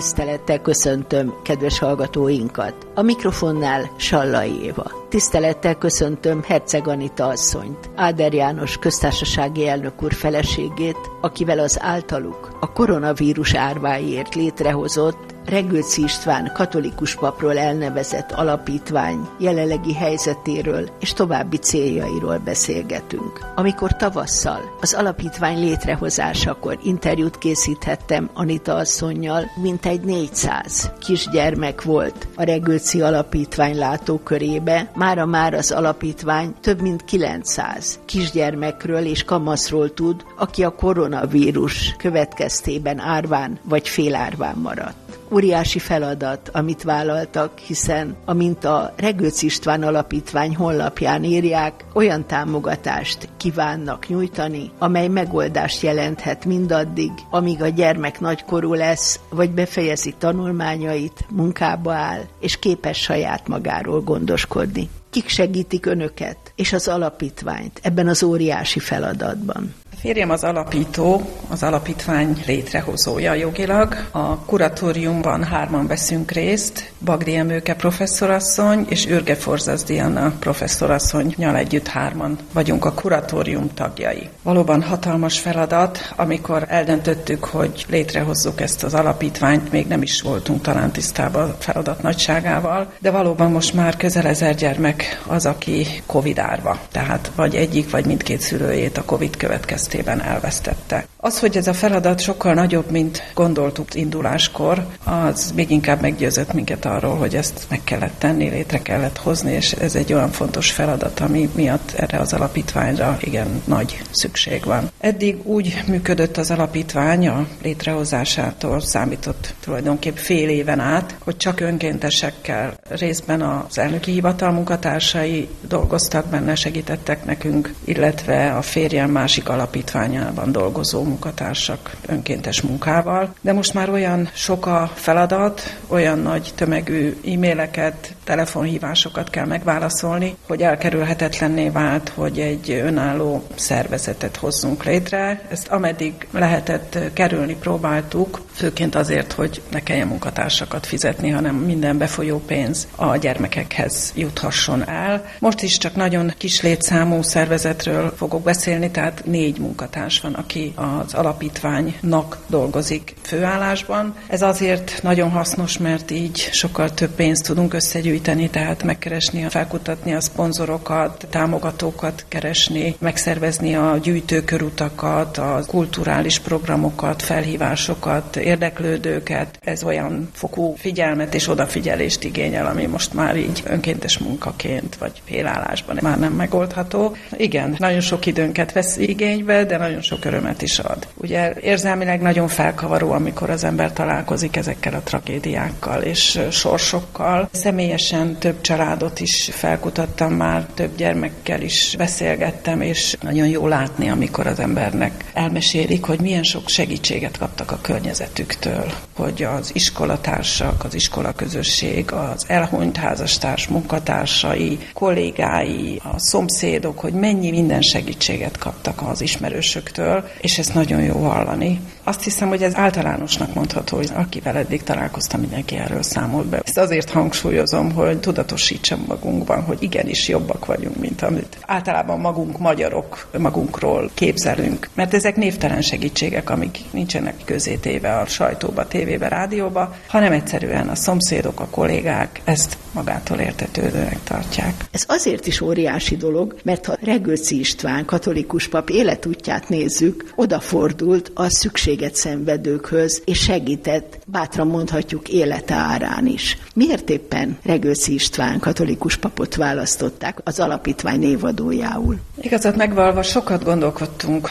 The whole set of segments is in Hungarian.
Tisztelettel köszöntöm kedves hallgatóinkat. A mikrofonnál Sallai Éva. Tisztelettel köszöntöm Herceg Anita asszonyt, Áder János köztársasági elnök úr feleségét, akivel az általuk a koronavírus árváiért létrehozott Regőczy István katolikus papról elnevezett alapítvány jelenlegi helyzetéről és további céljairól beszélgetünk. Amikor tavasszal az alapítvány létrehozásakor interjút készíthettem Anita asszonnyal, mintegy 400 kisgyermek volt a Regőczy Alapítvány látókörébe, mára már az alapítvány több mint 900 kisgyermekről és kamaszról tud, aki a koronavírus következtében árván vagy félárván maradt. Óriási feladat, amit vállaltak, hiszen amint a Regőczy István Alapítvány honlapján írják, olyan támogatást kívánnak nyújtani, amely megoldást jelenthet mindaddig, amíg a gyermek nagykorú lesz, vagy befejezi tanulmányait, munkába áll, és képes saját magáról gondoskodni. Kik segítik önöket és az alapítványt ebben az óriási feladatban? Férjem az alapító, az alapítvány létrehozója jogilag. A kuratóriumban 3-an veszünk részt, Bagdi Emőke professzorasszony és Ürge Forzasz Diana professzorasszonnyal együtt 3-an vagyunk a kuratórium tagjai. Valóban hatalmas feladat, amikor eldöntöttük, hogy létrehozzuk ezt az alapítványt, még nem is voltunk talán tisztában a feladat nagyságával, de valóban most már közel 1000 gyermek az, aki Covid árva, tehát vagy egyik, vagy mindkét szülőjét a Covid következtében elvesztette. Az, hogy ez a feladat sokkal nagyobb, mint gondoltuk induláskor, az még inkább meggyőzött minket arról, hogy ezt meg kellett tenni, létre kellett hozni, és ez egy olyan fontos feladat, ami miatt erre az alapítványra igen nagy szükség van. Eddig úgy működött az alapítvány a létrehozásától számított tulajdonképp fél éven át, hogy csak önkéntesekkel, részben az elnöki hivatal munkatársai dolgoztak benne, segítettek nekünk, illetve a férjem másik alapítványában dolgozó munkatársak önkéntes munkával. De most már olyan sok a feladat, olyan nagy tömegű e-maileket, telefonhívásokat kell megválaszolni, hogy elkerülhetetlenné vált, hogy egy önálló szervezetet hozzunk létre. Ezt ameddig lehetett kerülni próbáltuk, főként azért, hogy ne kelljen munkatársakat fizetni, hanem minden befolyó pénz a gyermekekhez juthasson el. Most is csak nagyon kis létszámú szervezetről fogok beszélni, tehát 4 munkatárs van, aki az alapítványnak dolgozik főállásban. Ez azért nagyon hasznos, mert így sokkal több pénzt tudunk összegyűjteni, tehát megkeresni, felkutatni a szponzorokat, támogatókat keresni, megszervezni a gyűjtőkörutakat, a kulturális programokat, felhívásokat, érdeklődőket. Ez olyan fokú figyelmet és odafigyelést igényel, ami most már így önkéntes munkaként vagy félállásban már nem megoldható. Igen, nagyon sok időnket vesz igénybe, de nagyon sok örömet is ad. Ugye érzelmileg nagyon felkavaró, amikor az ember találkozik ezekkel a tragédiákkal és sorsokkal. Személyesen több családot is felkutattam már, több gyermekkel is beszélgettem, és nagyon jó látni, amikor az embernek elmesélik, hogy milyen sok segítséget kaptak a környezetüktől, hogy az iskolatársak, az iskolaközösség, az elhunyt házastárs munkatársai, kollégái, a szomszédok, hogy mennyi minden segítséget kaptak az ismerősöktől, és ezt nagyon jó hallani. Azt hiszem, hogy ez általánosnak mondható, hogy akivel eddig találkoztam, mindenki erről számolt be. Ezt azért hangsúlyozom, hogy tudatosítsam magunkban, hogy igenis jobbak vagyunk, mint amit általában magunk magyarok magunkról képzelünk. Mert ezek névtelen segítségek, amik nincsenek közzétéve a sajtóba, tévébe, rádióba, hanem egyszerűen a szomszédok, a kollégák ezt magától értetődőnek tartják. Ez azért is óriási dolog, mert ha Regőczy István katolikus pap életútját nézzük, odafordult a szükséget szenvedőkhöz, és segített, bátran mondhatjuk, élete árán is. Miért éppen Regőczy István katolikus papot választották az alapítvány névadójául? Igazat megvalva sokat gondolkodtunk,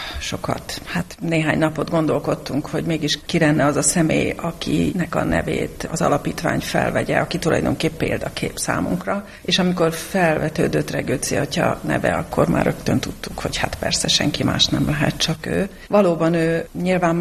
néhány napot gondolkodtunk, hogy mégis ki lenne az a személy, akinek a nevét az alapítvány felvegye, aki tulajdonképp példakép számunkra. És amikor felvetődött Regőczy atya neve, akkor már rögtön tudtuk, hogy hát persze senki más nem lehet, csak ő. Valóban ő nyilván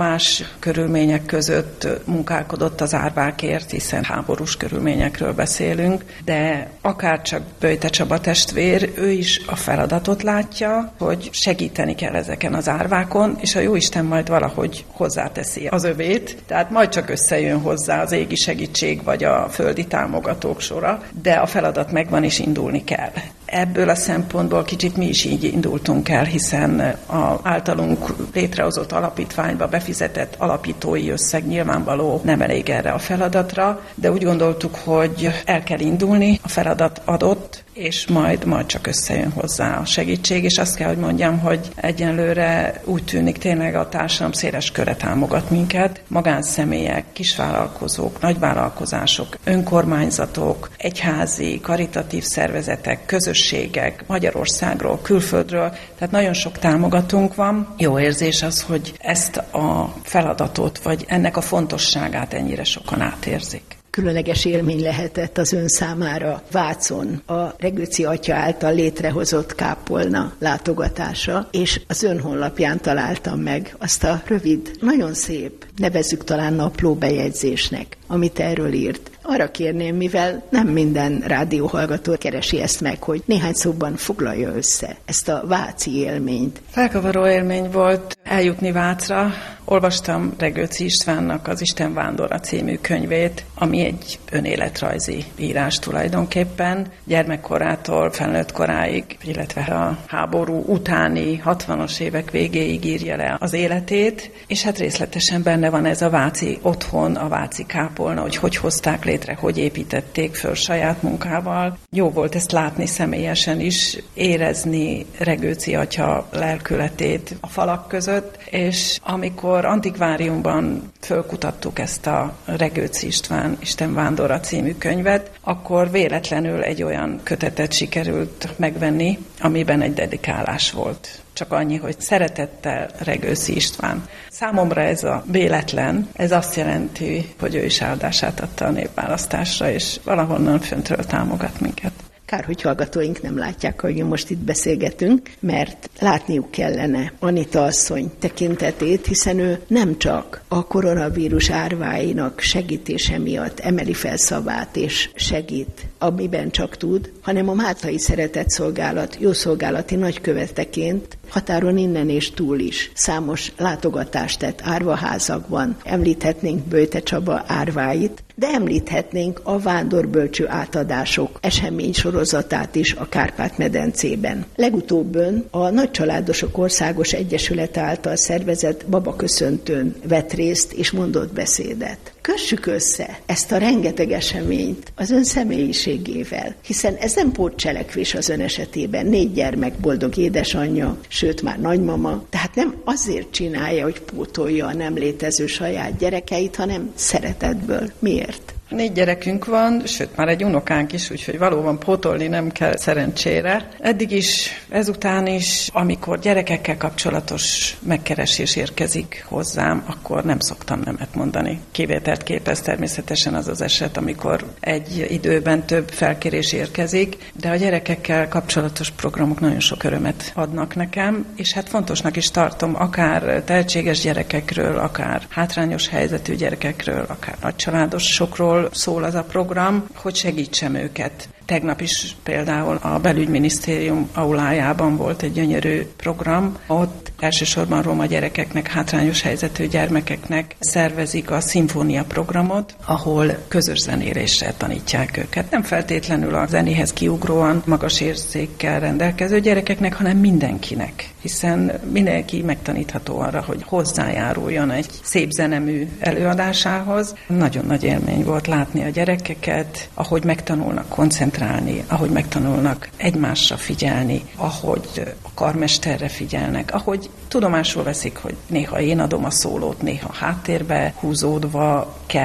más körülmények között munkálkodott az árvákért, hiszen háborús körülményekről beszélünk, de akárcsak Böjte Csaba testvér, ő is a feladatot látja, hogy segíteni kell ezeken az árvákon, és a Jóisten majd valahogy hozzáteszi az övét, tehát majd csak összejön hozzá az égi segítség vagy a földi támogatók sora, de a feladat megvan és indulni kell. Ebből a szempontból kicsit mi is így indultunk el, hiszen az általunk létrehozott alapítványba befizetett alapítói összeg nyilvánvaló nem elég erre a feladatra, de úgy gondoltuk, hogy el kell indulni, a feladat adott, és majd csak összejön hozzá a segítség, és azt kell, hogy mondjam, hogy egyenlőre úgy tűnik tényleg a társadalom széles köre támogat minket, magánszemélyek, kisvállalkozók, nagyvállalkozások, önkormányzatok, egyházi, karitatív szervezetek, közösségek, Magyarországról, külföldről, tehát nagyon sok támogatónk van. Jó érzés az, hogy ezt a feladatot, vagy ennek a fontosságát ennyire sokan átérzik. Különleges élmény lehetett az ön számára Vácon a Regőci atya által létrehozott kápolna látogatása, és az ön honlapján találtam meg azt a rövid, nagyon szép, nevezzük talán napló bejegyzésnek, amit erről írt. Arra kérném, mivel nem minden rádióhallgató keresi ezt meg, hogy néhány szóban foglalja össze ezt a váci élményt. Felkavaró élmény volt eljutni Vácra. Olvastam Regőci Istvánnak az Isten vándora című könyvét, ami egy önéletrajzi írás tulajdonképpen, gyermekkorától felnőtt koráig, illetve a háború utáni 60-as évek végéig írja le az életét, és hát részletesen benne van ez a váci otthon, a váci kápolna, hogy hozták létre, hogy építették föl saját munkával. Jó volt ezt látni személyesen is, érezni Regőci atya lelkületét a falak között, és amikor antikváriumban fölkutattuk ezt a Regőci István Isten vándora című könyvet, akkor véletlenül egy olyan kötetet sikerült megvenni, amiben egy dedikálás volt. Csak annyi, hogy szeretettel Regőci István. Számomra ez a véletlen, ez azt jelenti, hogy ő is áldását adta a népválasztásra, és valahonnan föntről támogat minket. Kár, hogy hallgatóink nem látják, hogy most itt beszélgetünk, mert látniuk kellene Anita asszony tekintetét, hiszen ő nem csak a koronavírus árváinak segítése miatt emeli fel szavát és segít, amiben csak tud, hanem a Máltai Szeretetszolgálat jószolgálati nagyköveteként határon innen és túl is számos látogatást tett árvaházakban. Említhetnénk Böjte Csaba árváit, de említhetnénk a Vándorbölcső átadások eseménysorozatát is a Kárpát-medencében. Legutóbbön a Nagycsaládosok Országos Egyesület által szervezett babaköszöntőn vett részt és mondott beszédet. Kössük össze ezt a rengeteg eseményt az ön személyiségével, hiszen ez nem pótcselekvés az ön esetében. 4 gyermek, boldog édesanyja, sőt már nagymama, tehát nem azért csinálja, hogy pótolja a nem létező saját gyerekeit, hanem szeretetből. Miért? 4 gyerekünk van, sőt már egy unokánk is, úgyhogy valóban pótolni nem kell szerencsére. Eddig is, ezután is, amikor gyerekekkel kapcsolatos megkeresés érkezik hozzám, akkor nem szoktam nemet mondani. Kivételt képez természetesen az az eset, amikor egy időben több felkérés érkezik, de a gyerekekkel kapcsolatos programok nagyon sok örömet adnak nekem, és hát fontosnak is tartom, akár tehetséges gyerekekről, akár hátrányos helyzetű gyerekekről, akár nagycsaládosokról szól az a program, hogy segítsem őket. Tegnap is például a Belügyminisztérium aulájában volt egy gyönyörű program, ott elsősorban roma gyerekeknek, hátrányos helyzetű gyermekeknek szervezik a szimfónia programot, ahol közös zenélésre tanítják őket. Nem feltétlenül a zenéhez kiugróan magas érzékkel rendelkező gyerekeknek, hanem mindenkinek, hiszen mindenki megtanítható arra, hogy hozzájáruljon egy szép zenemű előadásához. Nagyon nagy élmény volt látni a gyerekeket, ahogy megtanulnak koncentrálni, ahogy megtanulnak egymásra figyelni, ahogy a karmesterre figyelnek, ahogy tudomásul veszik, hogy néha én adom a szólót, néha háttérbe húzódva kell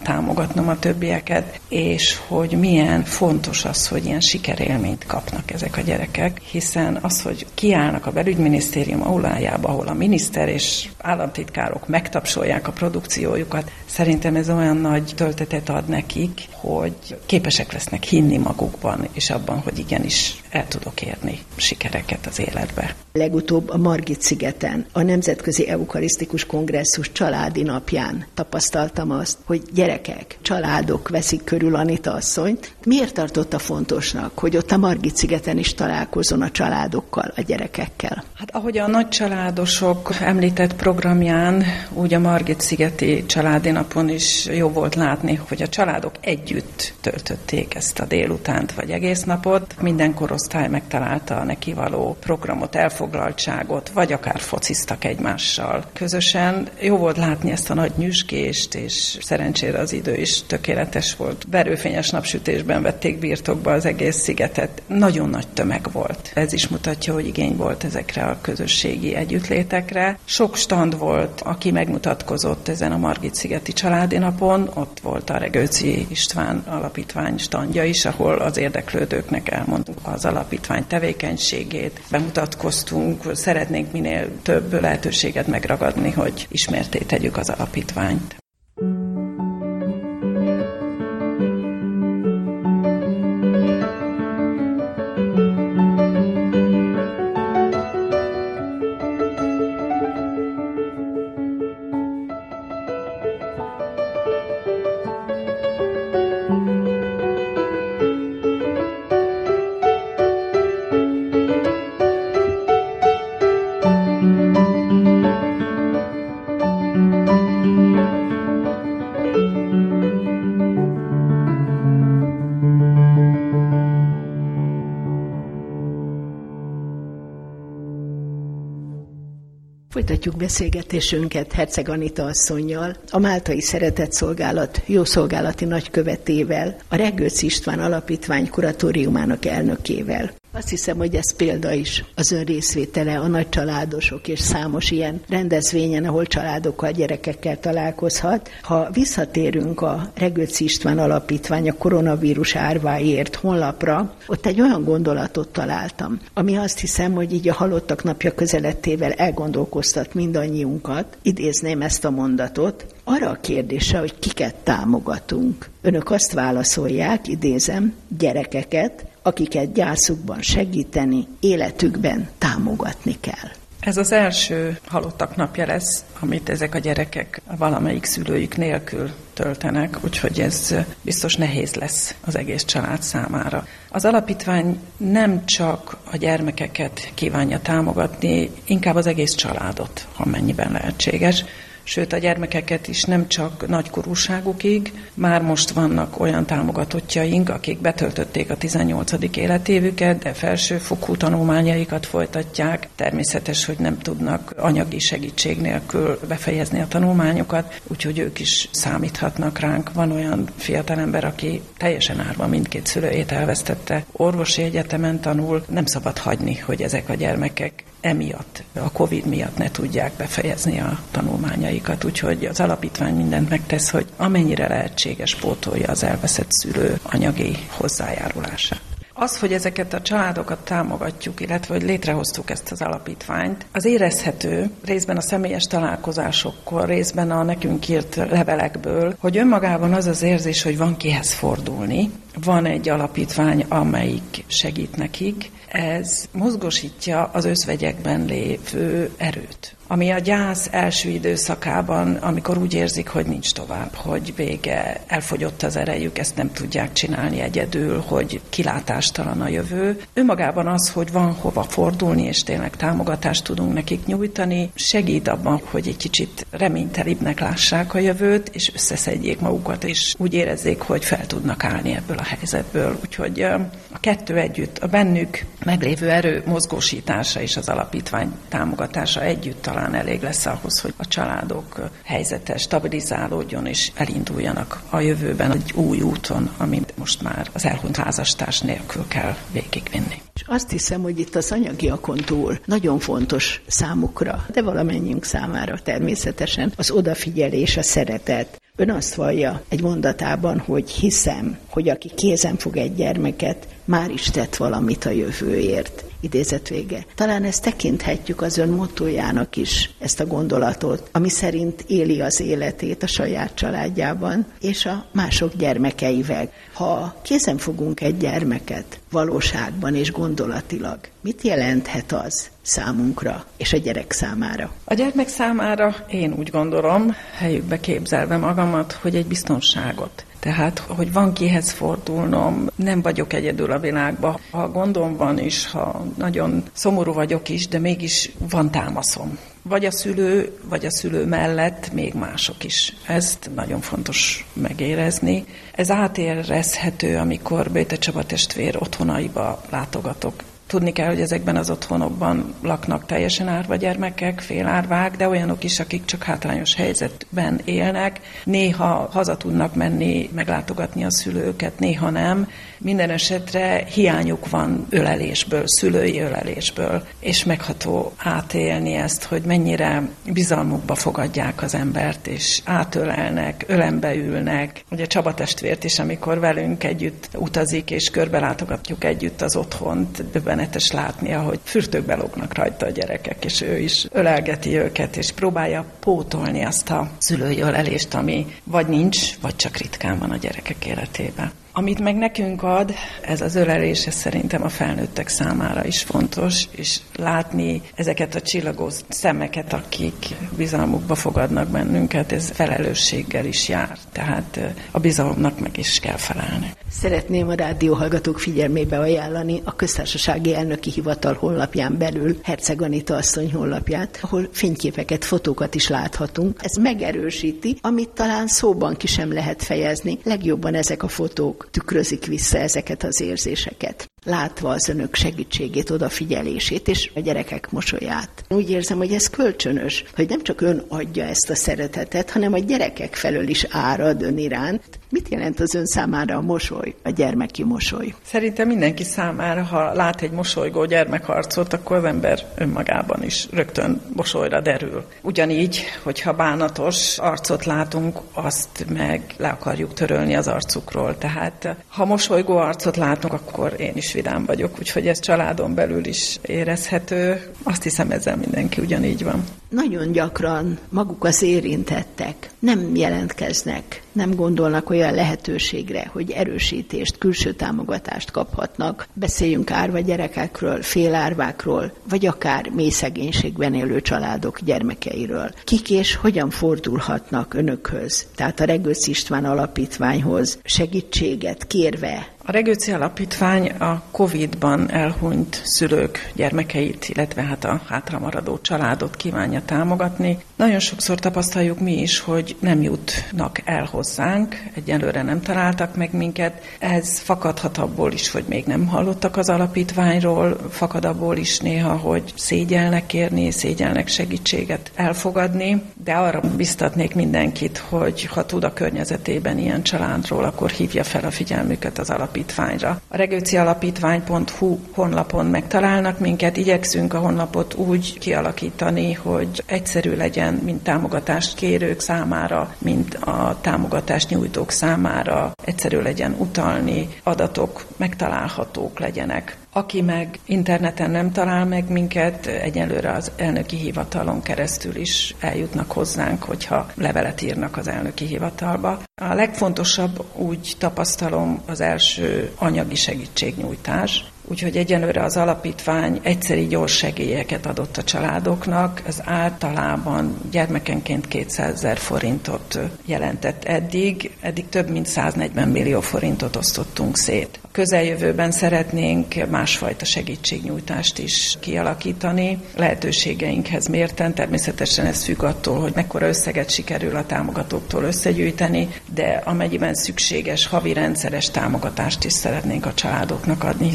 támogatnom a többieket, és hogy milyen fontos az, hogy ilyen sikerélményt kapnak ezek a gyerekek, hiszen az, hogy kiállnak a belügyminisztérium aulájába, ahol a miniszter és államtitkárok megtapsolják a produkciójukat, szerintem ez olyan nagy töltetet ad nekik, hogy képesek lesznek hinni magukban, és abban, hogy igenis el tudok érni sikereket az életbe. Legutóbb a Margit-szigeten, a Nemzetközi Eukarisztikus Kongresszus családi napján tapasztaltam azt, hogy gyerekek, családok veszik körül Anita asszonyt. Miért tartotta fontosnak, hogy ott a Margit-szigeten is találkozzon a családokkal, a gyerekekkel? Hát ahogy a nagycsaládosok említett programján, úgy a Margit-szigeti családi napon is jó volt látni, hogy a családok együtt töltötték ezt a délutánt vagy egész napot. Minden korosztály megtalálta a neki való programot, elfoglaltságot, vagy akár fociztak egymással közösen. Jó volt látni ezt a nagy nyüzsgést, és szerencsére az idő is tökéletes volt. Verőfényes napsütésben vették birtokba az egész szigetet. Nagyon nagy tömeg volt. Ez is mutatja, hogy igény volt ezekre a közösségi együttlétekre. Sok stand volt, aki megmutatkozott ezen a Margit-szigeti családi napon. Ott volt a Regőci István alapítvány standja is, ahol az érdeklődőknek elmondtuk az alapítvány tevékenységét. Bemutatkoztunk, szeretnénk minél több lehetőséget megragadni, hogy ismertté tegyük az alapítványt. Folytatjuk beszélgetésünket Herceg Anita asszonnyal, a Máltai Szeretetszolgálat jószolgálati nagykövetével, a Regőci István Alapítvány kuratóriumának elnökével. Azt hiszem, hogy ez példa is az ön részvétele a nagycsaládosok és számos ilyen rendezvényen, ahol családokkal, gyerekekkel találkozhat. Ha visszatérünk a Regőci István Alapítvány a koronavírus árváért honlapra, ott egy olyan gondolatot találtam, ami azt hiszem, hogy így a halottak napja közelettével elgondolkoztat mindannyiunkat. Idézném ezt a mondatot. Arra a kérdésre, hogy kiket támogatunk. Önök azt válaszolják, idézem, gyerekeket, akiket gyászukban segíteni, életükben támogatni kell. Ez az első halottak napja lesz, amit ezek a gyerekek valamelyik szülőjük nélkül töltenek, úgyhogy ez biztos nehéz lesz az egész család számára. Az alapítvány nem csak a gyermekeket kívánja támogatni, inkább az egész családot, amennyiben lehetséges. Sőt, a gyermekeket is nem csak nagykorúságukig, már most vannak olyan támogatottjaink, akik betöltötték a 18. életévüket, de felsőfokú tanulmányaikat folytatják. Természetes, hogy nem tudnak anyagi segítség nélkül befejezni a tanulmányokat, úgyhogy ők is számíthatnak ránk. Van olyan fiatalember, aki teljesen árva mindkét szülőjét elvesztette, orvosi egyetemen tanul, nem szabad hagyni, hogy ezek a gyermekek emiatt, a Covid miatt ne tudják befejezni a tanulmányaikat, úgyhogy az alapítvány mindent megtesz, hogy amennyire lehetséges pótolja az elveszett szülő anyagi hozzájárulását. Az, hogy ezeket a családokat támogatjuk, illetve hogy létrehoztuk ezt az alapítványt, az érezhető részben a személyes találkozásokkor, részben a nekünk írt levelekből, hogy önmagában az az érzés, hogy van kihez fordulni, van egy alapítvány, amelyik segít nekik, ez mozgósítja az özvegyekben lévő erőt. Ami a gyász első időszakában, amikor úgy érzik, hogy nincs tovább, hogy vége, elfogyott az erejük, ezt nem tudják csinálni egyedül, hogy kilátástalan a jövő. Önmagában az, hogy van hova fordulni, és tényleg támogatást tudunk nekik nyújtani, segít abban, hogy egy kicsit reménytelibbnek lássák a jövőt, és összeszedjék magukat, és úgy érezzék, hogy fel tudnak állni ebből a helyzetből. Úgyhogy a kettő együtt, a bennük meglévő erő mozgósítása és az alapítvány támogatása együtt talán elég lesz ahhoz, hogy a családok helyzete stabilizálódjon és elinduljanak a jövőben egy új úton, amit most már az elhunyt házastárs nélkül kell végigvinni. És azt hiszem, hogy itt az anyagiakon túl nagyon fontos számukra, de valamennyiünk számára természetesen az odafigyelés, a szeretet, Ön azt vallja egy mondatában, hogy hiszem, hogy aki kézen fog egy gyermeket, már is tett valamit a jövőért. Idézet vége. Talán ezt tekinthetjük az ön mottójának is, ezt a gondolatot, ami szerint éli az életét a saját családjában és a mások gyermekeivel. Ha kézen fogunk egy gyermeket valóságban és gondolatilag, mit jelenthet az számunkra és a gyerek számára? A gyermek számára én úgy gondolom, helyükbe képzelve magamat, hogy egy biztonságot. Tehát, hogy van kihez fordulnom, nem vagyok egyedül a világban. Ha gondom van is, ha nagyon szomorú vagyok is, de mégis van támaszom. Vagy a szülő mellett még mások is. Ezt nagyon fontos megérezni. Ez átérezhető, amikor Böjte Csaba testvér otthonaiba látogatok. Tudni kell, hogy ezekben az otthonokban laknak teljesen árva gyermekek, félárvák, de olyanok is, akik csak hátrányos helyzetben élnek. Néha haza tudnak menni, meglátogatni a szülőket, néha nem. Minden esetre hiányuk van ölelésből, szülői ölelésből, és megható átélni ezt, hogy mennyire bizalmukba fogadják az embert, és átölelnek, ölembe ülnek. Ugye Csaba testvért is, amikor velünk együtt utazik, és körbelátogatjuk együtt az otthont, döbbenetes látni, ahogy fürtökbe lógnak rajta a gyerekek, és ő is ölelgeti őket, és próbálja pótolni azt a szülői ölelést, ami vagy nincs, vagy csak ritkán van a gyerekek életében. Amit meg nekünk ad, ez az ölelés, ez szerintem a felnőttek számára is fontos, és látni ezeket a csillagó szemeket, akik bizalmukba fogadnak bennünket, ez felelősséggel is jár. Tehát a bizalomnak meg is kell felelni. Szeretném a rádióhallgatók figyelmébe ajánlani a Köztársasági Elnöki Hivatal honlapján belül Herczeg Anita asszony honlapját, ahol fényképeket, fotókat is láthatunk. Ez megerősíti, amit talán szóban ki sem lehet fejezni. Legjobban ezek a fotók tükrözik vissza ezeket az érzéseket. Látva az önök segítségét, odafigyelését és a gyerekek mosolyát. Úgy érzem, hogy ez kölcsönös, hogy nem csak ön adja ezt a szeretetet, hanem a gyerekek felől is árad ön iránt. Mit jelent az ön számára a mosoly, a gyermeki mosoly? Szerintem mindenki számára, ha lát egy mosolygó gyermekarcot, akkor az ember önmagában is rögtön mosolyra derül. Ugyanígy, hogyha bánatos arcot látunk, azt meg le akarjuk törölni az arcukról. Tehát ha mosolygó arcot látunk, akkor én is vidám vagyok, úgyhogy ez családon belül is érezhető. Azt hiszem, ezzel mindenki ugyanígy van. Nagyon gyakran maguk az érintettek nem jelentkeznek, nem gondolnak olyan lehetőségre, hogy erősítést, külső támogatást kaphatnak. Beszéljünk árva gyerekekről, félárvákról, vagy akár mély szegénységben élő családok gyermekeiről. Kik és hogyan fordulhatnak önökhöz, tehát a Regőc István Alapítványhoz segítséget kérve? A Regőci Alapítvány a Covid-ban elhunyt szülők gyermekeit, illetve hát a hátramaradó családot kívánja támogatni. Nagyon sokszor tapasztaljuk mi is, hogy nem jutnak el hozzánk, egyelőre nem találtak meg minket. Ez fakadhat abból is, hogy még nem hallottak az alapítványról, fakad abból is néha, hogy szégyelnek kérni, szégyelnek segítséget elfogadni, de arra biztatnék mindenkit, hogy ha tud a környezetében ilyen családról, akkor hívja fel a figyelmüket az alapítványra. A regőcialapítvány.hu honlapon megtalálnak minket, igyekszünk a honlapot úgy kialakítani, hogy egyszerű legyen mind támogatást kérők számára, mind a támogatást nyújtók számára, egyszerű legyen utalni, adatok megtalálhatók legyenek. Aki meg interneten nem talál meg minket, egyelőre az elnöki hivatalon keresztül is eljutnak hozzánk, hogyha levelet írnak az elnöki hivatalba. A legfontosabb, úgy tapasztalom, az első anyagi segítségnyújtás. Úgyhogy egyelőre az alapítvány egyszeri gyors segélyeket adott a családoknak, az általában gyermekenként 200 000 forintot jelentett eddig több mint 140 millió forintot osztottunk szét. A közeljövőben szeretnénk másfajta segítségnyújtást is kialakítani, lehetőségeinkhez mérten, természetesen ez függ attól, hogy mekkora összeget sikerül a támogatóktól összegyűjteni, de amennyiben szükséges havi rendszeres támogatást is szeretnénk a családoknak adni, hiszen nekik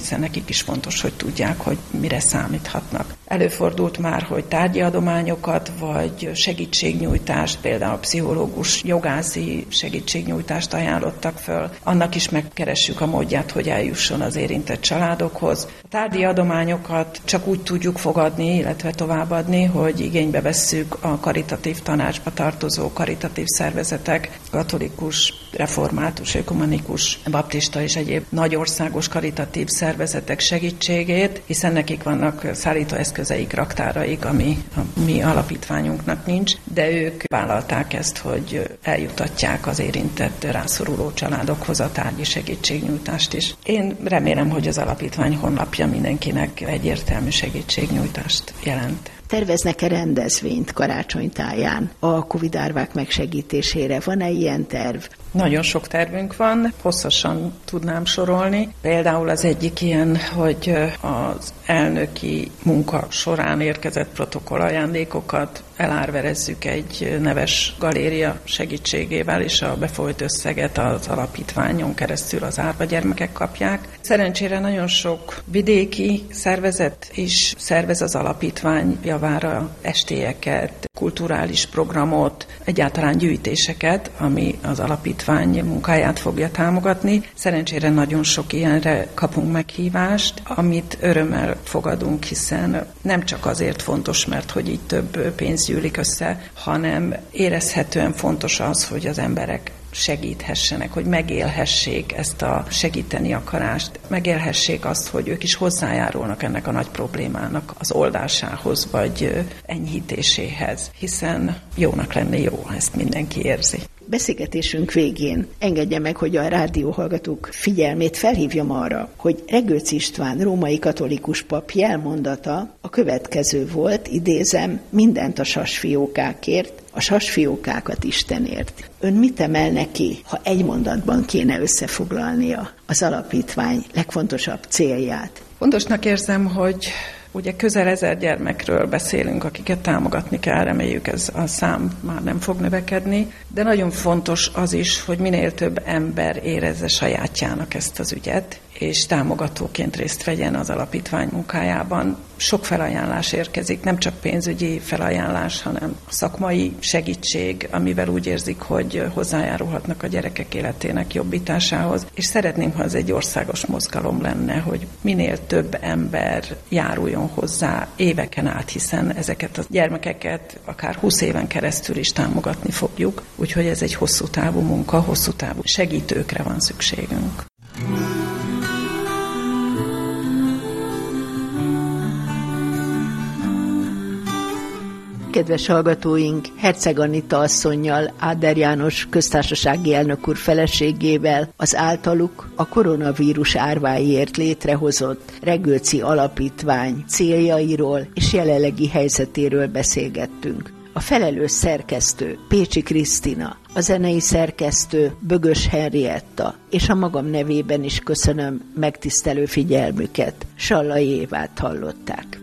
nekik is fontos, hogy tudják, hogy mire számíthatnak. Előfordult már, hogy tárgyi adományokat, vagy segítségnyújtást, például pszichológus, jogászi segítségnyújtást ajánlottak föl. Annak is megkeressük a módját, hogy eljusson az érintett családokhoz. A tárgyi adományokat csak úgy tudjuk fogadni, illetve továbbadni, hogy igénybe vesszük a karitatív tanácsba tartozó karitatív szervezetek, katolikus, református, ökumenikus, baptista és egyéb nagyországos karitatív szervezetek segítségét, hiszen nekik vannak szállítóeszközeik, raktáraik, ami a mi alapítványunknak nincs, de ők vállalták ezt, hogy eljutatják az érintett rászoruló családokhoz a tárgyi segítségnyújtást is. Én remélem, hogy az alapítvány honlapja mindenkinek egyértelmű segítségnyújtást jelent. Terveznek-e rendezvényt karácsonytáján a Covid árvák megsegítésére? Van-e ilyen terv? Nagyon sok tervünk van, hosszasan tudnám sorolni. Például az egyik ilyen, hogy az elnöki munka során érkezett protokollajándékokat elárverezzük egy neves galéria segítségével, és a befolyt összeget az alapítványon keresztül az árva gyermekek kapják. Szerencsére nagyon sok vidéki szervezet is szervez az alapítvány javára estélyeket, kulturális programot, egyáltalán gyűjtéseket, ami az alapítvány munkáját fogja támogatni. Szerencsére nagyon sok ilyenre kapunk meghívást, amit örömmel fogadunk, hiszen nem csak azért fontos, mert hogy így több pénz gyűlik össze, hanem érezhetően fontos az, hogy az emberek segíthessenek, hogy megélhessék ezt a segíteni akarást, megélhessék azt, hogy ők is hozzájárulnak ennek a nagy problémának az oldásához, vagy enyhítéséhez, hiszen jónak lenni jó, ezt mindenki érzi. Beszélgetésünk végén engedje meg, hogy a rádióhallgatók figyelmét felhívjam arra, hogy Regőc István római katolikus pap jelmondata a következő volt, idézem, mindent a sasfiókákért, a sasfiókákat Istenért. Ön mit emelne ki, ha egy mondatban kéne összefoglalnia az alapítvány legfontosabb célját? Fontosnak érzem, hogy ugye közel 1000 gyermekről beszélünk, akiket támogatni kell, reméljük ez a szám már nem fog növekedni, de nagyon fontos az is, hogy minél több ember érezze sajátjának ezt az ügyet, és támogatóként részt vegyen az alapítvány munkájában. Sok felajánlás érkezik, nem csak pénzügyi felajánlás, hanem szakmai segítség, amivel úgy érzik, hogy hozzájárulhatnak a gyerekek életének jobbításához. És szeretném, ha ez egy országos mozgalom lenne, hogy minél több ember járuljon hozzá éveken át, hiszen ezeket a gyermekeket akár 20 éven keresztül is támogatni fogjuk. Úgyhogy ez egy hosszú távú munka, hosszú távú segítőkre van szükségünk. Kedves hallgatóink, Herczeg Anita asszonnyal, Áder János köztársasági elnök úr feleségével az általuk a koronavírus árváiért létrehozott Regőci Alapítvány céljairól és jelenlegi helyzetéről beszélgettünk. A felelős szerkesztő Pécsi Krisztina, a zenei szerkesztő Bögös Henrietta, és a magam nevében is köszönöm megtisztelő figyelmüket. Sallai Évát hallották.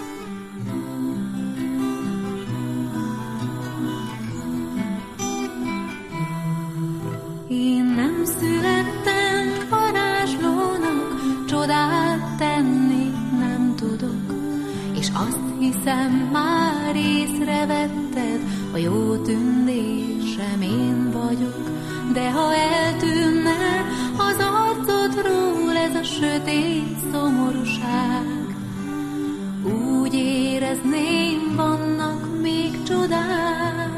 Én nem születtem varázslónak, csodát tenni nem tudok, és azt hiszem már észrevetted, a jó tündésem én vagyok, de ha eltűnne az arcodról ez a sötét szomorúság, úgy érezném, vannak még csodák.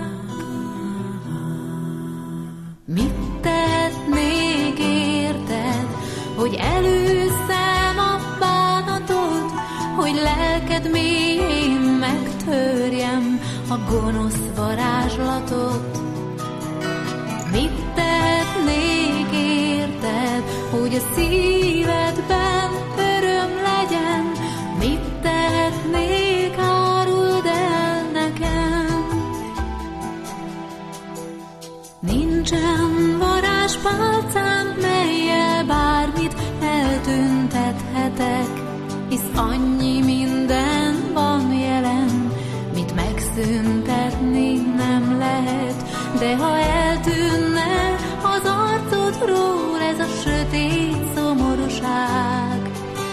Mit tehetnék érted, hogy előzzem a bánatot, hogy lelked mélyén megtörjem a gonosz varázslatot? Mit tehetnék érted, hogy a szívedben öröm legyen? Mit tehetnék, áruld el nekem? Nincsen varázspálcám, mellyel bármit eltüntethetek, hisz annyi minden van jelen, mit megszüntetni nem lehet. De ha eltűnne az arcodról ez a sötét szomorúság,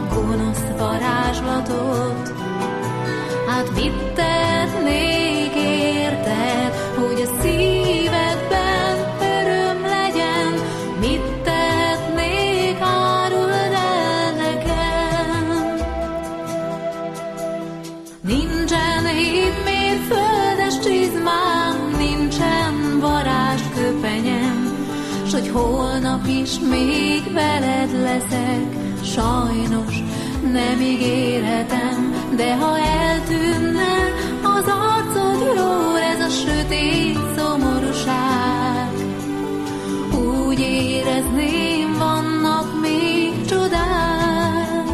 gonosz varázslatot. Hát mit tennék érted, hogy a szívedben öröm legyen? Mit tennék, áruld el nekem? Nincsen 7 mérföldes csizmám, nincsen varázsköpenyem, s hogy holnap is még veled leszek, sajnos nem ígérhetem, de ha eltűnne az arcodról ez a sötét szomorúság, úgy érezném, vannak még csodák.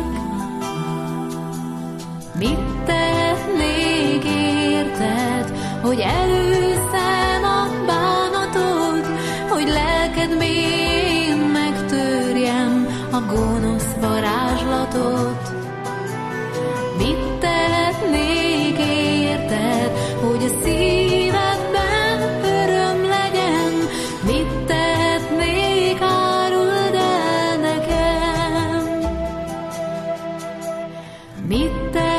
Mit tennék érted, hogy előszem a bánatod, hogy lelked mélyén megtörjem a gonosz varázslatot? Mit tehetnék érted, hogy a szívedben öröm legyen? Mit tehetnék, áruld el nekem? Mit